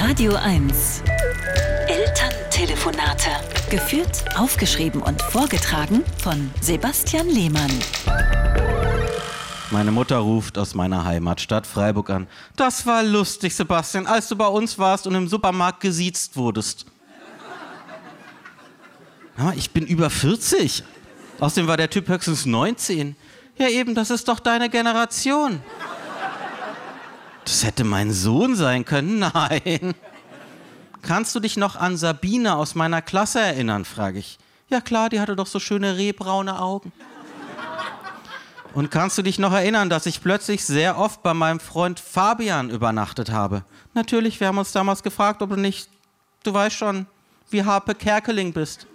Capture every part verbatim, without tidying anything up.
Radio eins. Elterntelefonate. Geführt, aufgeschrieben und vorgetragen von Sebastian Lehmann. Meine Mutter ruft aus meiner Heimatstadt Freiburg an. Das war lustig, Sebastian, als du bei uns warst und im Supermarkt gesiezt wurdest. Aber ich bin über vierzig. Außerdem war der Typ höchstens neunzehn. Ja eben, das ist doch deine Generation. Das hätte mein Sohn sein können? Nein. Kannst du dich noch an Sabine aus meiner Klasse erinnern, frage ich. Ja klar, die hatte doch so schöne rehbraune Augen. Und kannst du dich noch erinnern, dass ich plötzlich sehr oft bei meinem Freund Fabian übernachtet habe? Natürlich, wir haben uns damals gefragt, ob du nicht, du weißt schon, wie Harpe Kerkeling bist.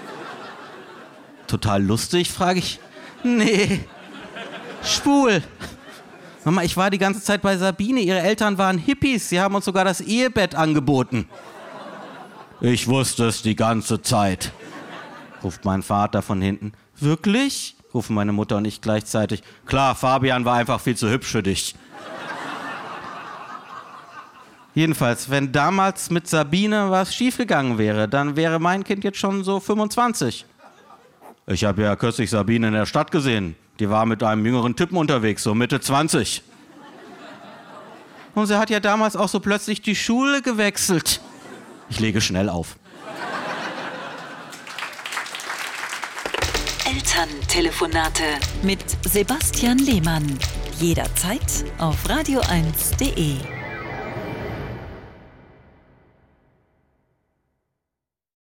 Total lustig, frage ich. Nee, schwul. Mama, ich war die ganze Zeit bei Sabine, ihre Eltern waren Hippies, sie haben uns sogar das Ehebett angeboten. Ich wusste es die ganze Zeit, ruft mein Vater von hinten. Wirklich? Rufen meine Mutter und ich gleichzeitig. Klar, Fabian war einfach viel zu hübsch für dich. Jedenfalls, wenn damals mit Sabine was schiefgegangen wäre, dann wäre mein Kind jetzt schon so fünfundzwanzig. Ich habe ja kürzlich Sabine in der Stadt gesehen. Die war mit einem jüngeren Typen unterwegs, so Mitte zwanzig. Und sie hat ja damals auch so plötzlich die Schule gewechselt. Ich lege schnell auf. Elterntelefonate mit Sebastian Lehmann. Jederzeit auf radio eins punkt de.